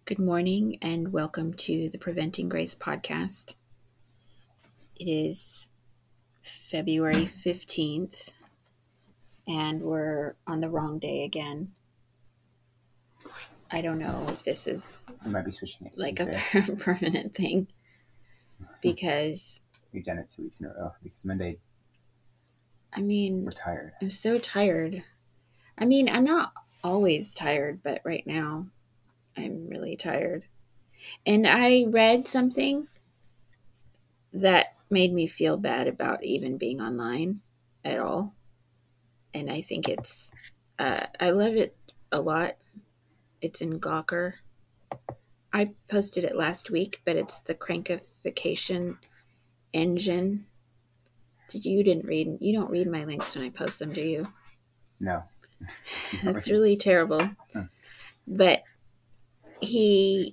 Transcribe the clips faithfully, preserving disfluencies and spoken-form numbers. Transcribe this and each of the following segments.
Good morning and welcome to the Preventing Grace podcast. It is February fifteenth and we're on the wrong day again. I don't know if this is I might be switching it to like a Tuesday. permanent thing because, We've done it two weeks in a row because Monday I mean, we're tired. I'm so tired. I mean, I'm not always tired, but right now I'm really tired. And I read something that made me feel bad about even being online at all. And I think it's, uh, I love it a lot. It's in Gawker. I posted it last week, but it's the crankification engine. Did you, you didn't read, you don't read my links when I post them, do you? No. That's really terrible. Huh. But he,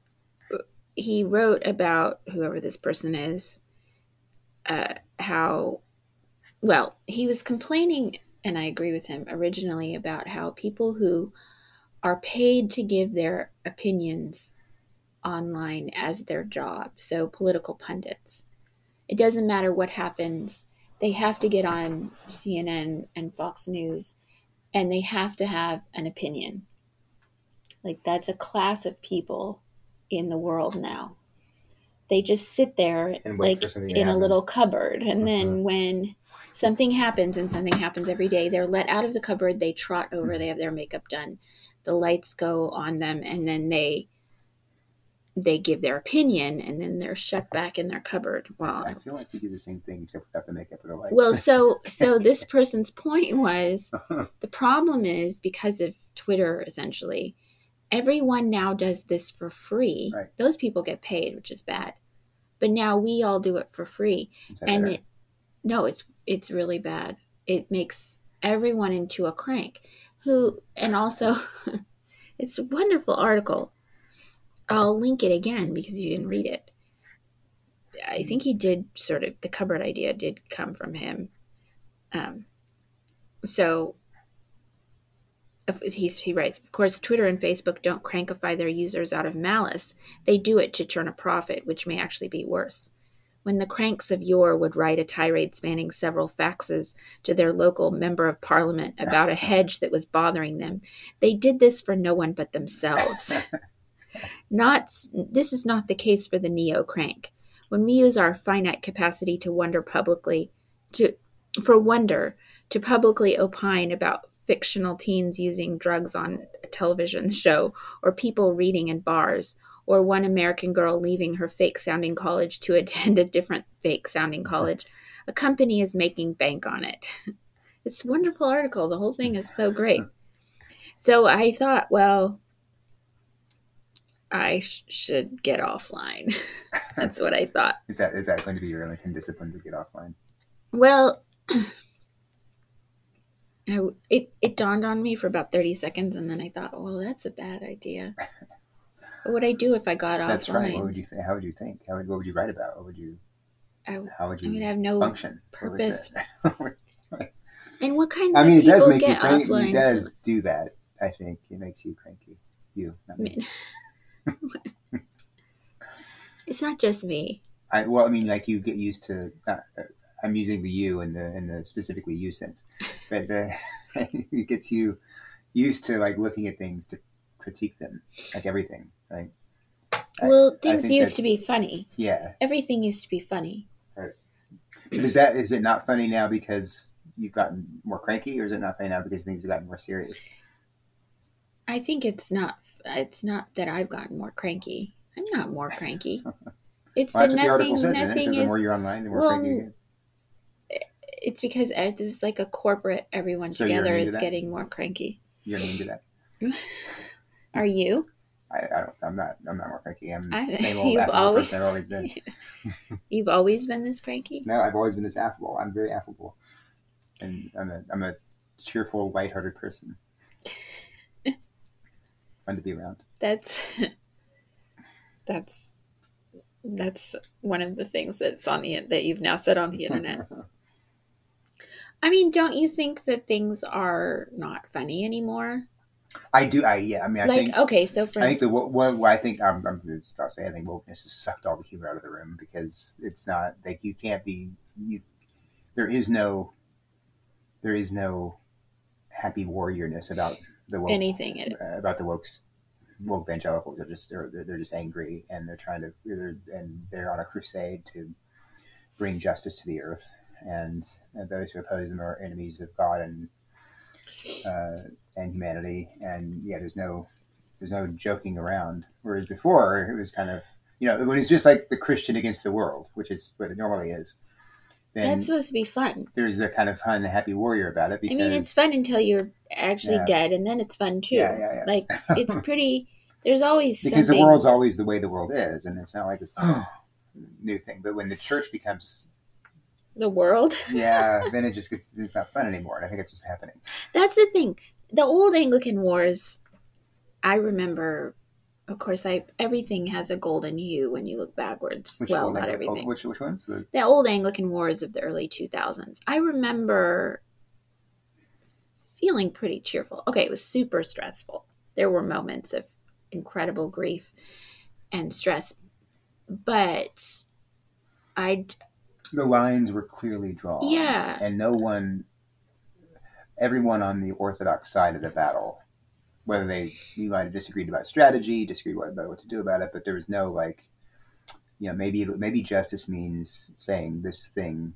he wrote about whoever this person is, uh, how, well, he was complaining, and I agree with him originally, about how people who are paid to give their opinions online as their job, so political pundits, it doesn't matter what happens, they have to get on C N N and Fox News and they have to have an opinion. Like, that's a class of people in the world now. They just sit there And wait like for something to in a happen. little cupboard, and then Mhm. when something happens, and something happens every day, they're let out of the cupboard, they trot over, they have their makeup done, the lights go on them, and then they they give their opinion, and then they're shut back in their cupboard. Well, I feel like we do the same thing except without the makeup or the lights. well, so so this person's point was, the problem is because of Twitter, essentially, everyone now does this for free. Right. Those people get paid, which is bad. But now we all do it for free. Is that And better? it, no, it's it's really bad. It makes everyone into a crank. Who, and also, it's a wonderful article. I'll link it again because you didn't read it. I think he did sort of, the cupboard idea did come from him. Um, so he's, he writes, of course, Twitter and Facebook don't crankify their users out of malice. They do it to turn a profit, which may actually be worse. When the cranks of yore would write a tirade spanning several faxes to their local member of parliament about a hedge that was bothering them, they did this for no one but themselves. Not, this is not the case for the neo-crank. When we use our finite capacity to wonder publicly, to for wonder, to publicly opine about fictional teens using drugs on a television show, or people reading in bars, or one American girl leaving her fake-sounding college to attend a different fake-sounding college, a company is making bank on it. It's a wonderful article. The whole thing is so great. So I thought, well, I sh- should get offline. That's what I thought. Is that is that going to be your Arlington discipline to get offline? Well, I, it, it dawned on me for about thirty seconds, and then I thought, well, that's a bad idea. What would I do if I got That's offline? right. What would you think? How would you think? How would, what would you write about? What would you? I, How would you I would have no function? purpose. What was it? And what kinds I mean, of it does people make you get cranky. offline? It does do that. I think it makes you cranky. You, not me. It's not just me. I, well, I mean, like you get used to. Uh, I'm using the you in the in the specifically you sense, but uh, it gets you used to like looking at things to critique them, like everything, right? Well, I, things I used to be funny. Yeah. Everything used to be funny. Right. But is that is it not funny now because you've gotten more cranky, or is it not funny now because things have gotten more serious? I think it's not. It's not that I've gotten more cranky. I'm not more cranky. It's Well, the that's what the article nothing. says. It Nothing says the is. more you're online, the more Well, cranky you get. it's because uh, this is like a corporate. Everyone So you're together immune to is that? getting more cranky. You're immune to that. Are you? I, I don't. I'm not. I'm not more cranky. I'm I, the same old you've affable always, person I've always been. You've always been this cranky? No, I've always been this affable. I'm very affable, and I'm a I'm a cheerful, lighthearted person. Fun to be around. That's that's that's one of the things that's on the that you've now said on the internet. I mean, don't you think that things are not funny anymore? I do. I yeah. I mean, I Like, think okay, so for I think the instance, what, what I think I'm, I'm going to say I think wokeness has sucked all the humor out of the room because it's not like you can't be you. There is no there is no happy warriorness about the woke anything it uh, about the woke woke evangelicals. They're just they're, they're just angry and they're trying to they're, and they're on a crusade to bring justice to the earth. And, and those who oppose them are enemies of God and uh, and humanity. And yeah, there's no there's no joking around. Whereas before it was kind of you know when it's just like the Christian against the world, which is what it normally is. that's Then supposed to be fun. there's a kind of fun, happy warrior about it I mean, it's because fun until you're actually yeah, dead, and then it's fun yeah, too. yeah, Like, it's yeah. pretty. There's always Because the something. world's always the way the world is, and it's not like this oh, new thing. But when the church becomes The world. yeah, then it just gets it's not fun anymore. And I think it's just happening. That's the thing. The old Anglican wars. I remember. Of course, I everything has a golden hue when you look backwards. Which Well, old, not old everything. which which ones? The, The old Anglican wars of the early two thousands. I remember feeling pretty cheerful. Okay, it was super stressful. There were moments of incredible grief and stress, but I, the lines were clearly drawn, yeah, and no one, everyone on the Orthodox side of the battle, whether they we might have disagreed about strategy, disagreed about what to do about it, but there was no like, you know, maybe maybe justice means saying this thing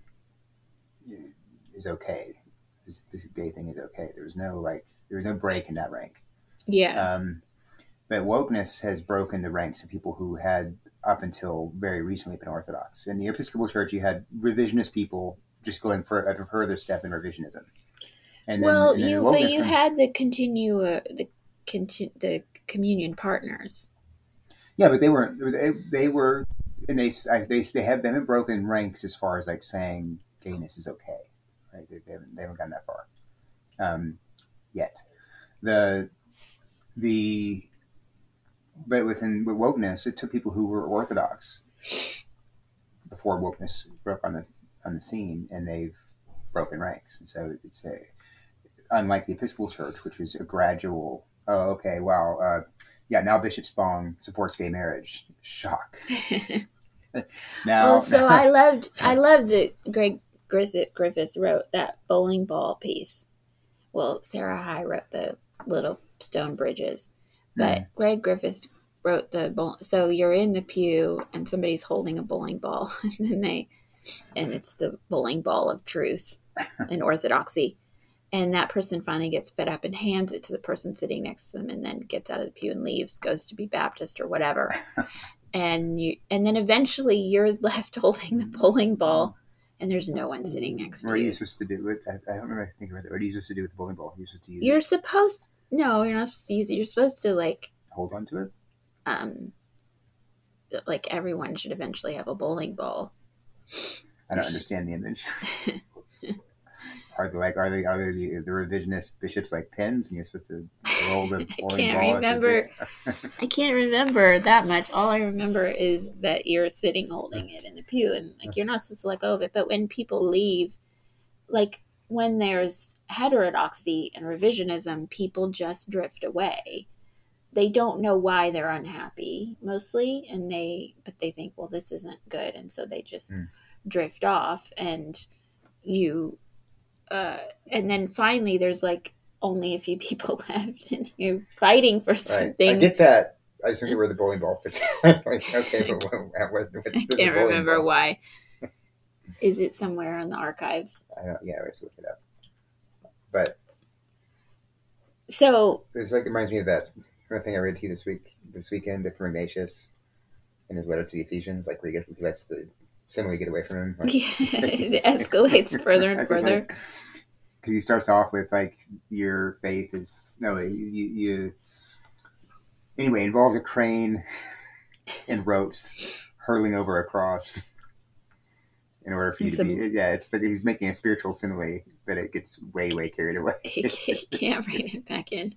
is okay. This, this gay thing is okay. There was no like, there was no break in that rank. yeah. Um, but wokeness has broken the ranks of people who had up until very recently been Orthodox. In the Episcopal Church, you had revisionist people just going for a further step in revisionism, and then Well, and then the you but wokeness you come. had the continue uh, the conti- the communion partners. Yeah, but they weren't. They, they were, and they they they have them in broken ranks as far as like saying gayness is okay. Right? They, they haven't they haven't gone that far um, yet. The the but within with wokeness, it took people who were Orthodox before wokeness broke on the on the scene, and they've broken ranks. And so it's a unlike the Episcopal Church, which was a gradual. Oh, okay, wow, uh, yeah. Now Bishop Spong supports gay marriage. Shock. Well, now, so I loved I loved that Greg Griffith Griffith wrote that bowling ball piece. Well, Sarah High wrote the Little Stone Bridges, but mm, Greg Griffith wrote the bowl. So you're in the pew and somebody's holding a bowling ball, and then they and it's the bowling ball of truth and orthodoxy. And that person finally gets fed up and hands it to the person sitting next to them, and then gets out of the pew and leaves, goes to be Baptist or whatever. And you, and then eventually you're left holding the bowling ball, and there's no one sitting next what to are you you. supposed to do with? I, I don't remember thinking about that. What are you supposed to do with the bowling ball? You're supposed to use You're it, supposed no, you're not supposed to use it. You're supposed to like hold on to it. um like everyone should eventually have a bowling ball. I don't understand the image. Are they like are they are they the, the revisionist bishops like pins, and you're supposed to roll the I bowling can't ball at the remember. bit? I can't remember that much. All I remember is that you're sitting holding it in the pew, and like you're not supposed to let go of it. But when people leave, like when there's heterodoxy and revisionism, people just drift away. They don't know why they're unhappy mostly, and they but they think, well, this isn't good, and so they just Mm. drift drift off. And you, uh, and then finally, there's like only a few people left, and you're fighting for Right. I something. get that. I just don't get where the bowling ball fits. Like, okay, but what, what, I what's the can't bowling remember ball? why. Is it somewhere in the archives? I don't, yeah, we have to look it up. But So it's like it reminds me of that one thing I read to you this week, this weekend, from Ignatius in his letter to the Ephesians, like where he, gets, he lets the simile get away from him. Like, yeah, it escalates further and further. Because like, he starts off with like your faith is no, you, you anyway involves a crane and ropes hurling over a cross in order for you And to some, be yeah. It's like he's making a spiritual simile, but it gets way way carried away. he can't rein it back in.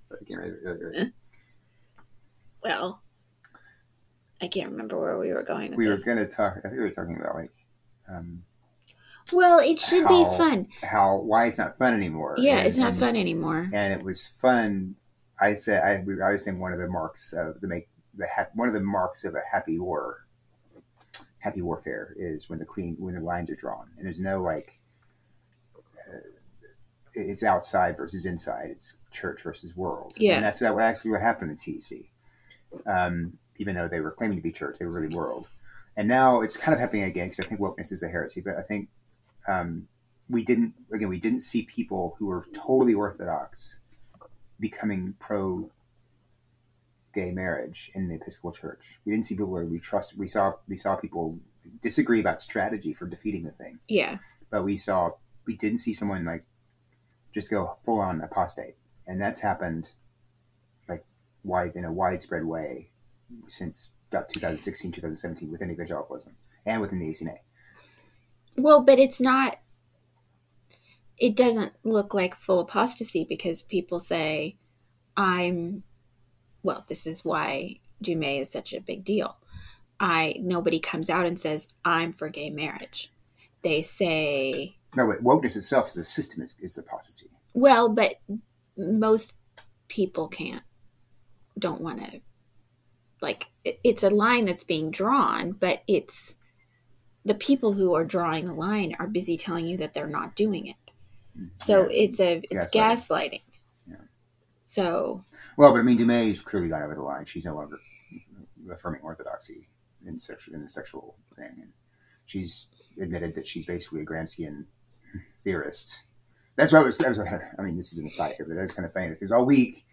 Well, I can't remember where we were going with We were this. going to talk. I think we were talking about like. Um, Well, it should how, be fun. How why it's not fun anymore? Yeah, and, it's not and, fun anymore. And it was fun I say I, I was saying one of the marks of the make the ha- one of the marks of a happy war, happy warfare is when the clean when the lines are drawn and there's no like it's outside versus inside. It's church versus world, Yeah. and that's that actually what happened in T E C. Um, even though they were claiming to be church, they were really world. And now it's kind of happening again because I think wokeness is a heresy. But I think um, we didn't again we didn't see people who were totally orthodox becoming pro gay marriage in the Episcopal Church. We didn't see people where we trust. We saw we saw people disagree about strategy for defeating the thing. Yeah. But we saw we didn't see someone like just go full on apostate, and that's happened like wide in a widespread way since twenty sixteen, twenty seventeen within evangelicalism and within the A C N A. Well, but it's not. It doesn't look like full apostasy because people say, "I'm." Well, this is why Dumais is such a big deal. I nobody comes out and says, "I'm for gay marriage." They say, no, but wokeness itself as a system is, is apostasy. Well, but most people can't, don't want to, like, it, it's a line that's being drawn, but it's the people who are drawing the line are busy telling you that they're not doing it. So yeah, it's a it's gaslighting. gaslighting. Yeah. So well, but I mean, Dumais clearly got over the line. She's no longer affirming orthodoxy in sexual in the sexual thing, and she's admitted that she's basically a Gramscian theorist. That's what I was. That was what, I mean, this is an aside here, but that's kind of funny because all week,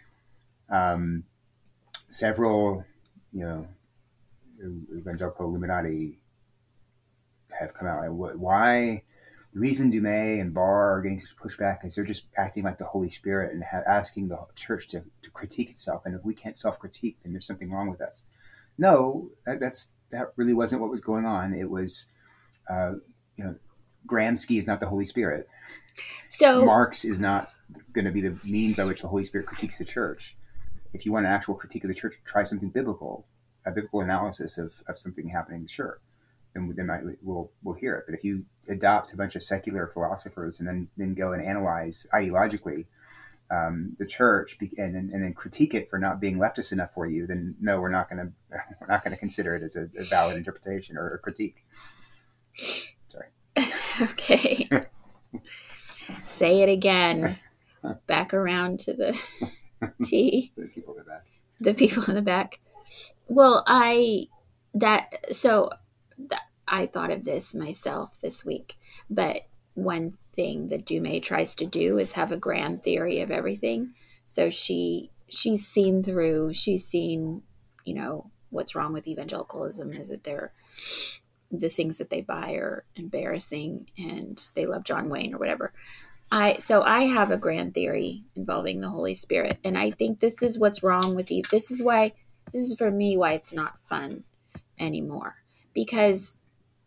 um, several, you know, evangelical Illuminati have come out and what why. The reason Dumais and Barr are getting such pushback is they're just acting like the Holy Spirit and ha- asking the church to, to critique itself. And if we can't self-critique, then there's something wrong with us. No, that, that's that really wasn't what was going on. It was, uh, you know, Gramsci is not the Holy Spirit. So Marx is not going to be the means by which the Holy Spirit critiques the church. If you want an actual critique of the church, try something biblical, a biblical analysis of, of something happening, sure. And then I, we'll we'll hear it. But if you adopt a bunch of secular philosophers and then, then go and analyze ideologically um, the church and, and and then critique it for not being leftist enough for you, then no, we're not going to we're not going to consider it as a, a valid interpretation or a critique. Sorry. Okay. Say it again. Back around to the T. The people in the back. The people in the back. Well, I that so. That I thought of this myself this week, but one thing that Dumais tries to do is have a grand theory of everything. So she she's seen through, she's seen, you know, what's wrong with evangelicalism is that they're the things that they buy are embarrassing and they love John Wayne or whatever. I so I have a grand theory involving the Holy Spirit, and I think this is what's wrong with you. This is why this is for me why it's not fun anymore. Because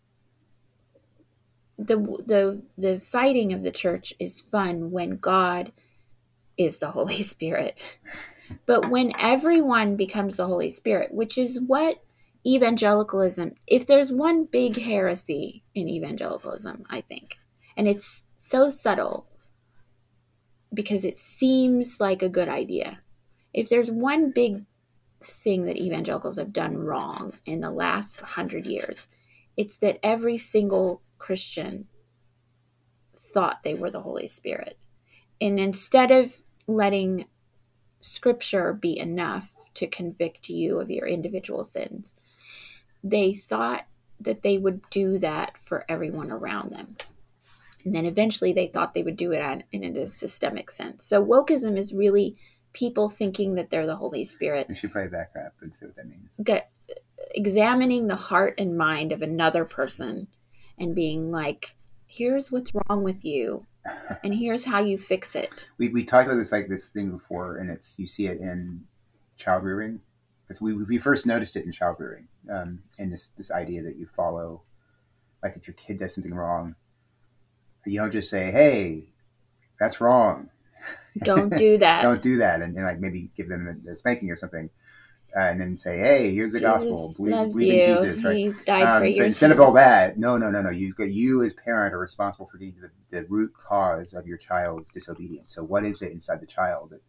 the the the fighting of the church is fun when God is the Holy Spirit. But when everyone becomes the Holy Spirit, which is what evangelicalism, if there's one big heresy in evangelicalism, I think, and it's so subtle because it seems like a good idea. If there's one big thing that evangelicals have done wrong in the last hundred years, it's that every single Christian thought they were the Holy Spirit. And instead of letting Scripture be enough to convict you of your individual sins, they thought that they would do that for everyone around them. And then eventually they thought they would do it in a systemic sense. So wokeism is really people thinking that they're the Holy Spirit. You should probably back up and see what that means. Get, examining the heart and mind of another person and being like, here's what's wrong with you and here's how you fix it. We we talked about this like this thing before, and it's you see it in child rearing. It's, we we first noticed it in child rearing, um, and this this idea that you follow, like if your kid does something wrong, you don't just say, "Hey, that's wrong. Don't do that. Don't do that," and, and like maybe give them a, a spanking or something. Uh, and then say, "Hey, here's the Jesus gospel. Believe, loves believe you. in Jesus." Right? He died um, for your instead sins. of all that, no, no, no, no. You, you as parent are responsible for the, the, the root cause of your child's disobedience. So, what is it inside the child that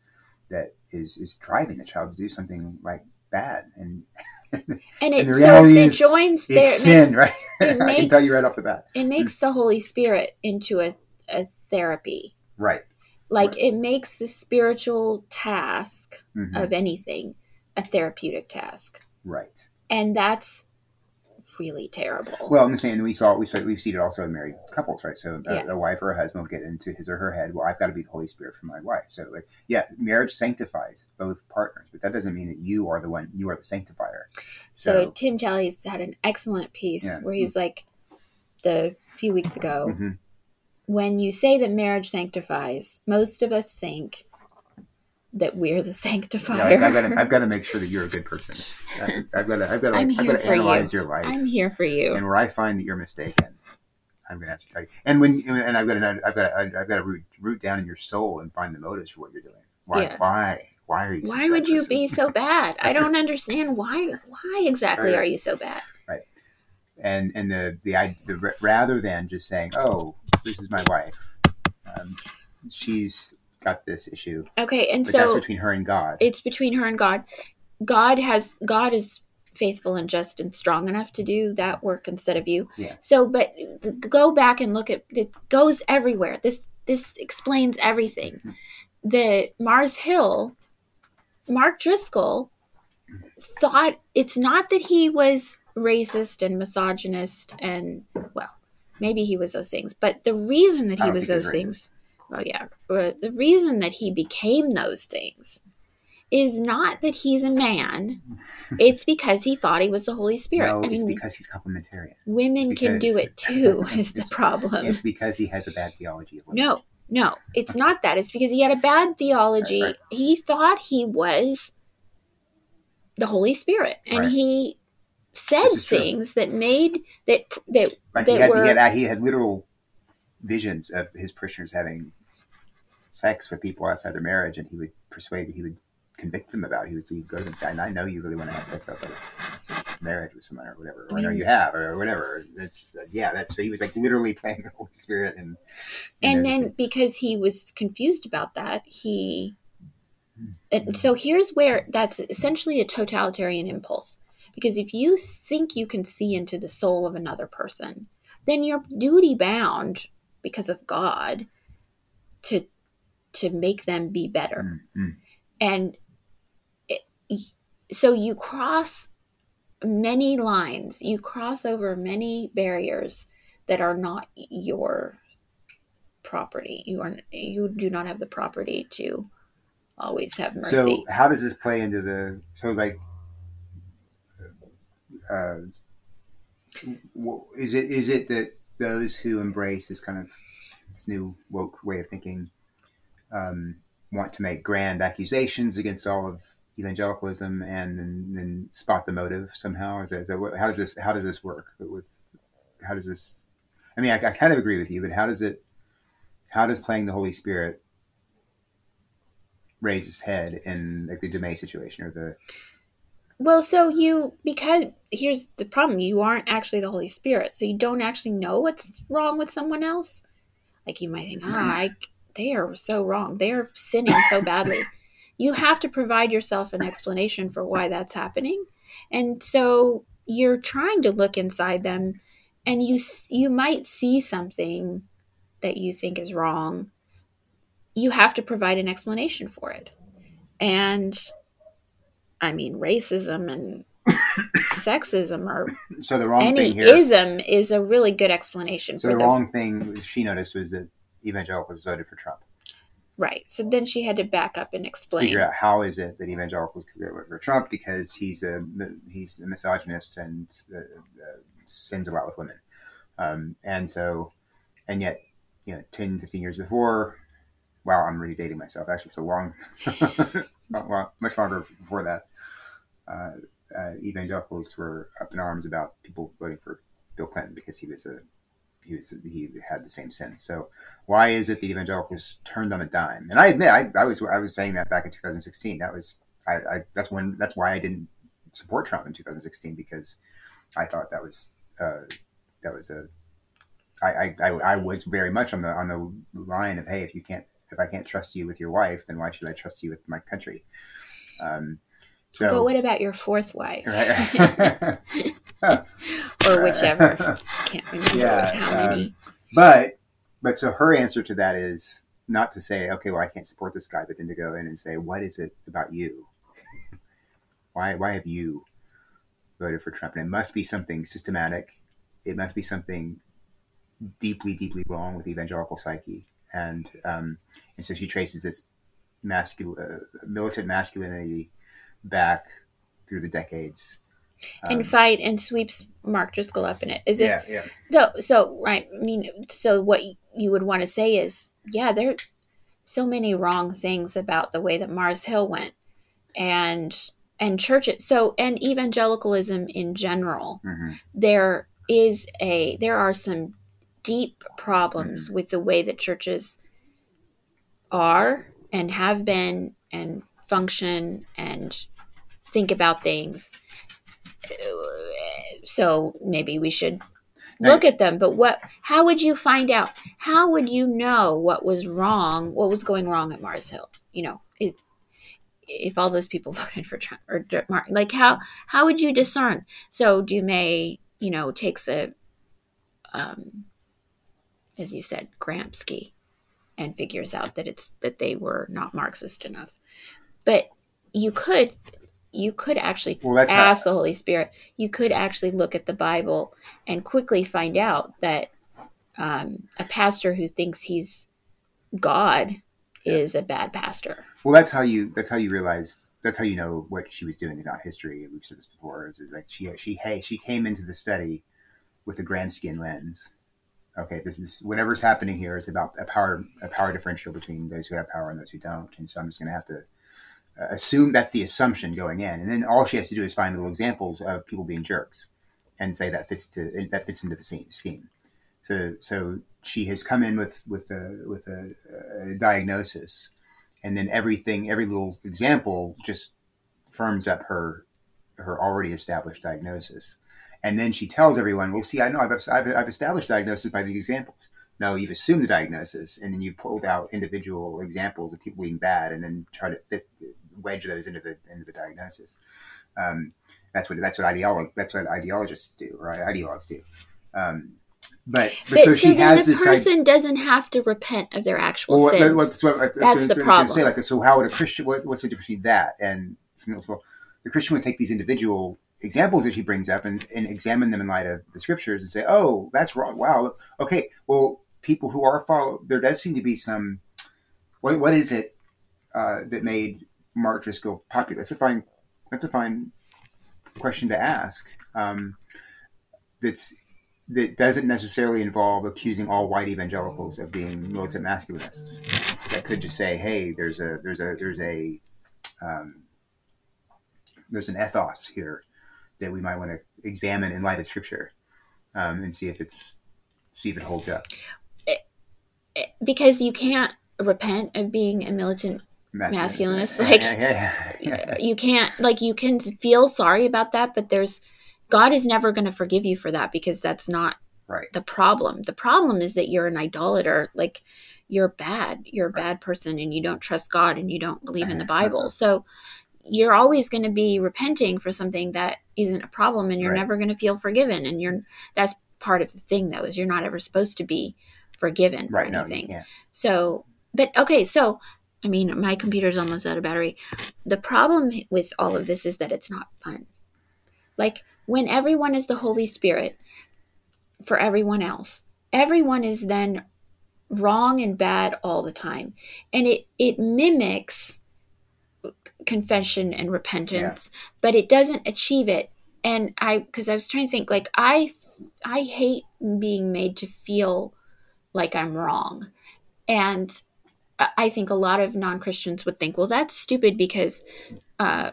that is is driving the child to do something like bad, and And and the it so reality it is joins there. it's It sin, makes right? it I can tell you right makes off the bat. it makes the Holy Spirit into a, a therapy. Right. Like Right. it makes the spiritual task Mm-hmm. of anything a therapeutic task. Right. And that's really terrible. Well, I'm saying we saw we saw we've seen it also in married couples, right? So a, Yeah. a wife or a husband will get into his or her head, well, I've got to be the Holy Spirit for my wife. So like, yeah, marriage sanctifies both partners, but that doesn't mean that you are the one, you are the sanctifier. So, So, Tim Challies had an excellent piece Yeah. where he was like, the few weeks ago, hmm when you say that marriage sanctifies, most of us think that we're the sanctifier. yeah, like, I've got to, I've got to make sure that you're a good person. I, I've got to, I've got to, I'm like, I've here got to for analyze you. your life. I'm here for you. And where I find that you're mistaken, I'm going to have to tell you. And when, and I've got to, I've got to, I've got to root, root down in your soul and find the motives for what you're doing. Why, Yeah. why, why are you? Why would you be so bad? I don't understand why. Why exactly Right. are you so bad? Right. And and the the, the rather than just saying, oh, this is my wife, um, she's got this issue. Okay, and But so that's between her and God. It's between her and God. God has God is faithful and just and strong enough to do that work instead of you. Yeah. So, but go back and look at it. Goes everywhere. This this explains everything. Mm-hmm. The Mars Hill, Mark Driscoll thought it's not that he was racist and misogynist and well, maybe he was those things, but the reason that I he don't was think he's those racist. things, well, yeah, but the reason that he became those things is not that he's a man. It's because he thought he was the Holy Spirit. No, I it's mean, because he's complementarian. women It's can do because- it too, it's- is the it's- problem. It's because he has a bad theology of women. No, no, it's not that. It's because he had a bad theology. Right, right. He thought he was the Holy Spirit, and Right. he said This is true. things that made that that Like that he had, were he had he had literal visions of his parishioners having sex with people outside their marriage, and he would persuade, he would convict them about it. He would, he'd go to them and say, I know you really want to have sex outside of marriage with someone or whatever, or I know you have, or whatever. It's, uh, yeah, that's, so he was like literally playing the Holy Spirit. And, and then because he was confused about that, he, and so here's where that's essentially a totalitarian impulse. Because if you think you can see into the soul of another person, then you're duty bound because of God to to make them be better. Mm-hmm. And it, so you cross many lines, you cross over many barriers that are not your property. You are you do not have the property to always have mercy. So how does this play into the, so like, uh, is it is it that those who embrace this kind of this new woke way of thinking um, want to make grand accusations against all of evangelicalism and then, then spot the motive somehow? Is that, is that, how does this how does this work? With how does this? I mean, I, I kind of agree with you, but how does it? How does playing the Holy Spirit raise its head in like the Demey situation or the? Well, so you, because here's the problem, you aren't actually the Holy Spirit, so you don't actually know what's wrong with someone else. Like you might think, ah, I, they are so wrong. They are sinning so badly. You have to provide yourself an explanation for why that's happening. And so you're trying to look inside them, and you you might see something that you think is wrong. You have to provide an explanation for it. And I mean, racism and sexism or so the wrong any thing here, ism is a really good explanation. So for the, the wrong thing she noticed was that evangelicals voted for Trump. Right. So then she had to back up and explain. Figure out how is it that evangelicals vote for Trump because he's a he's a misogynist and uh, uh, sins a lot with women, um, and so and yet you know ten, fifteen years before. Wow, I'm really dating myself. Actually, for a long, well, much longer before that, uh, uh, evangelicals were up in arms about people voting for Bill Clinton because he was a he was he had the same sin. So why is it the evangelicals turned on a dime? And I admit, I, I was I was saying that back in two thousand sixteen. That was I, I that's when that's why I didn't support Trump in two thousand sixteen because I thought that was uh, that was a I, I, I was very much on the on the line of, hey, if you can't if I can't trust you with your wife, then why should I trust you with my country? Um, so, but what about your fourth wife? Right? Or whichever. Can't remember Yeah, how many. Um, but but so her answer to that is not to say, okay, well, I can't support this guy, but then to go in and say, what is it about you? Why why have you voted for Trump? And it must be something systematic. It must be something deeply, deeply wrong with the evangelical psyche. And um, and so she traces this masculine, uh, militant masculinity back through the decades. Um, And fight and sweeps Mark Driscoll up in it. As yeah, if, yeah. so, so, right. I mean, so what you would want to say is, yeah, there are so many wrong things about the way that Mars Hill went. And and churches, so and evangelicalism in general, Mm-hmm. there is a there are some deep problems Mm-hmm. with the way that churches are and have been and function and think about things. So maybe we should look at them. But what? How would you find out? How would you know what was wrong? What was going wrong at Mars Hill? You know, it, if all those people voted for Trump or Martin, like how how would you discern? So Dumais, you know, takes a, um, as you said, Gramsci, and figures out that it's that they were not Marxist enough. But you could you could actually Well, that's ask how, the Holy Spirit. You could actually look at the Bible and quickly find out that um, a pastor who thinks he's God Yeah. is a bad pastor. Well, that's how you that's how you realize that's how you know what she was doing is not history. We've said this before. Is, is like she she hey she came into the study with a Gramscian lens. Okay, this is whatever's happening here is about a power a power differential between those who have power and those who don't. And so I'm just going to have to uh, assume that's the assumption going in, and then all she has to do is find little examples of people being jerks, and say that fits to that fits into the same scheme. So so she has come in with with a with a, a diagnosis, and then everything every little example just firms up her her already established diagnosis. And then she tells everyone, well, see, I know I've, I've, I've established diagnosis by these examples. No, you've assumed the diagnosis, and then you've pulled out individual examples of people being bad, and then try to fit wedge those into the into the diagnosis. Um, that's what that's what ideolo- that's what ideologists do, right? Ideologues do. Um, but, but But so so she then has the this. person doesn't have to repent of their actual Well, sins. that's what, that's That's what, the that's what I was problem. going to say. Like, so how would a Christian? What, what's the difference between that and something else? Well, the Christian would take these individual examples that she brings up and, and examine them in light of the scriptures and say, "Oh, that's wrong. Wow. Okay. Well, people who are follow, there does seem to be some. What what is it uh, that made Mark Driscoll popular? That's a fine. That's a fine question to ask. Um, that's that doesn't necessarily involve accusing all white evangelicals of being militant masculinists. That could just say, "Hey, there's a there's a there's a um, there's an ethos here that we might want to examine in light of Scripture um, and see if it's see if it holds up." Because you can't repent of being a militant masculinist. Like yeah, yeah, yeah. you can't, like you can feel sorry about that, but there's God is never going to forgive you for that because that's not Right. the problem. The problem is that you're an idolater. Like you're bad. You're a Right. bad person and you don't trust God and you don't believe in the Bible. So you're always going to be repenting for something that isn't a problem and you're Right. never going to feel forgiven. And you're, that's part of the thing though, is you're not ever supposed to be forgiven for Right. No, anything. you can't. So, but okay. So, I mean, my computer's almost out of battery. The problem with all of this is that it's not fun. Like when everyone is the Holy Spirit for everyone else, everyone is then wrong and bad all the time. And it, it mimics confession and repentance, yeah. but it doesn't achieve it. And I, because I was trying to think, like I, I hate being made to feel like I'm wrong, and I think a lot of non-Christians would think, well, that's stupid because uh,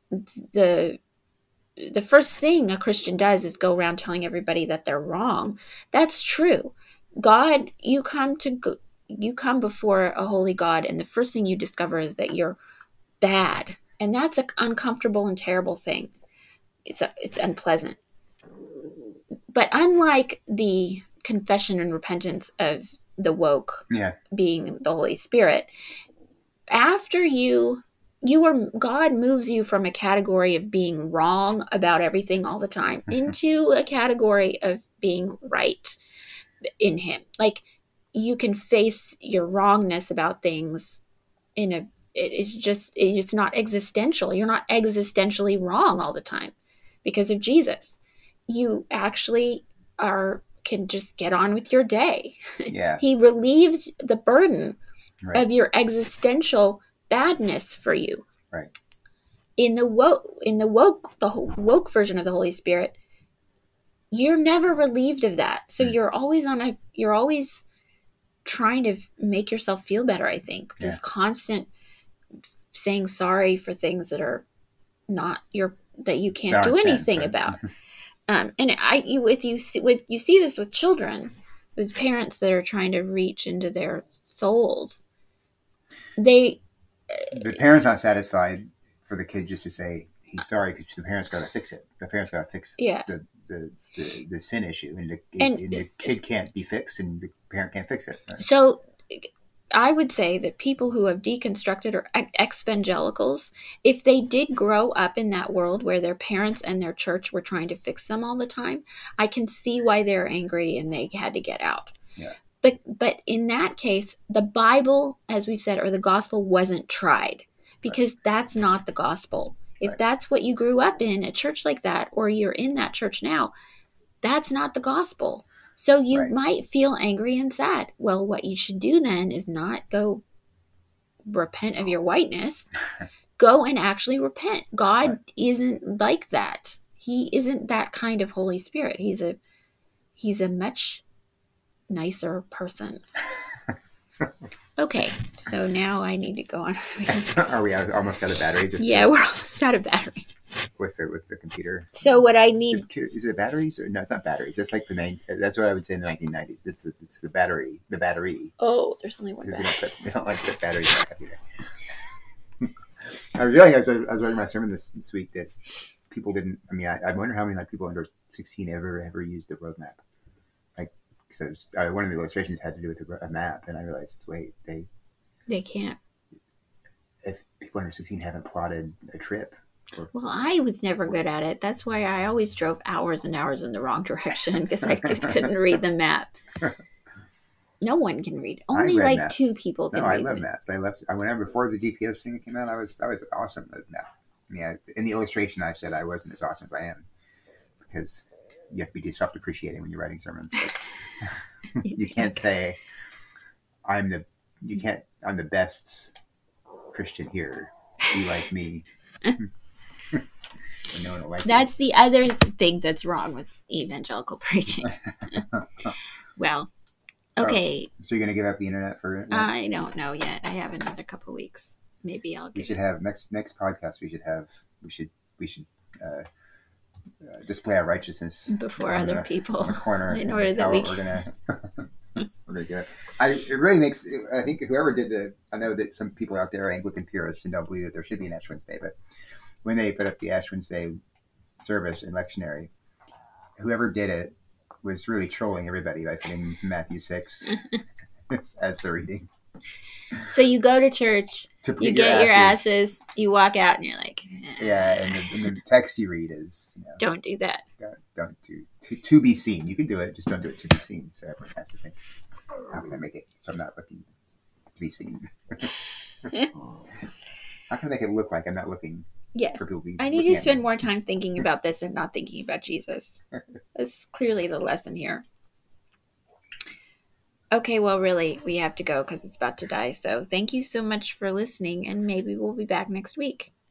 the the first thing a Christian does is go around telling everybody that they're wrong. That's true. God, you come to you come before a holy God, and the first thing you discover is that you're bad. And that's an uncomfortable and terrible thing. It's a, it's unpleasant. But unlike the confession and repentance of the woke Yeah. being the Holy Spirit. After you, you are, God moves you from a category of being wrong about everything all the time into a category of being right in Him. Like, you can face your wrongness about things in a, it's just, it's not existential. You're not existentially wrong all the time because of Jesus. You actually are, can just get on with your day. Yeah. He relieves the burden Right. of your existential badness for you. Right. In the woke, in the woke, the woke version of the Holy Spirit, you're never relieved of that. So Mm. you're always on a, you're always trying to make yourself feel better. I think Yeah. this constant saying sorry for things that are not your, that you can't That do aren't sins, anything right? about. Um, and I, you, with you, see- with you see this with children, with parents that are trying to reach into their souls. They, The parent's not satisfied for the kid just to say he's sorry because the parents got to fix it. The parents got to fix yeah, the, the, the, the sin issue, and the, And- and the kid can't be fixed, and the parent can't fix it. Right? so I would say that people who have deconstructed or ex-evangelicals, if they did grow up in that world where their parents and their church were trying to fix them all the time, I can see why they're angry and they had to get out. Yeah. But but in that case, the Bible, as we've said, or the gospel wasn't tried, because that's not the gospel. If Right. that's what you grew up in, a church like that, or you're in that church now, that's not the gospel. So you Right. might feel angry and sad. Well, what you should do then is not go repent of your whiteness. Go and actually repent. God Right. isn't like that. He isn't that kind of Holy Spirit. He's a he's a much nicer person. Okay, so now I need to go on. Are we out, almost out of batteries? With Yeah, the, we're almost out of battery. with the with the computer. So what I need, Is it batteries or no? It's not batteries. That's like the nine. That's what I would say in the nineteen nineties. It's the it's the battery. The battery. oh, there's only one We battery. don't, put, we don't like to put batteries in our computer. I was realizing as I, I was writing my sermon this, this week that people didn't. I mean, I, I wonder how many like people under sixteen ever ever used a roadmap. Like, because uh, one of the illustrations had to do with a, a map, and I realized, wait, they They can't. if people under sixteen haven't plotted a trip. Or, Well, I was never good at it. That's why I always drove hours and hours in the wrong direction because I just couldn't read the map. No one can read. Only read like maps. two people can no, I read. love it. maps. I left. I whenever before the G P S thing came out, I was I was awesome at map. Yeah, in the illustration, I said I wasn't as awesome as I am because you have to be self-depreciating when you're writing sermons. But you can't say I'm the you can't I'm the best Christian here. Be like me. No one will like That's the other thing that's wrong with evangelical preaching. Well, okay. Oh, so you're gonna give up the internet for? Next? I don't know yet. I have another couple weeks. Maybe I'll We give should it. have next next podcast. We should have we should we should uh, uh, display our righteousness Before on other the- people, on the corner in and order that how we we're gonna we're gonna get it. I, it really makes. I think whoever did the. I know that some people out there are Anglican purists and don't believe that there should be an Ash Wednesday, but when they put up the Ash Wednesday service in lectionary, whoever did it was really trolling everybody by putting Matthew six as, as the reading. So you go to church, To you put get your ashes, you walk out, and you're like, eh, Yeah, and the, and the text you read is, you know, don't do that. don't, don't do to, to be seen. You can do it, just don't do it to be seen. So everyone has to think, how can I make it so I'm not looking to be seen? How can I make it look like I'm not looking Yeah. for people to be I need looking to at spend me? more time thinking about this and not thinking about Jesus. That's clearly the lesson here. Okay, well, really, we have to go because it's about to die. So thank you so much for listening, and maybe we'll be back next week.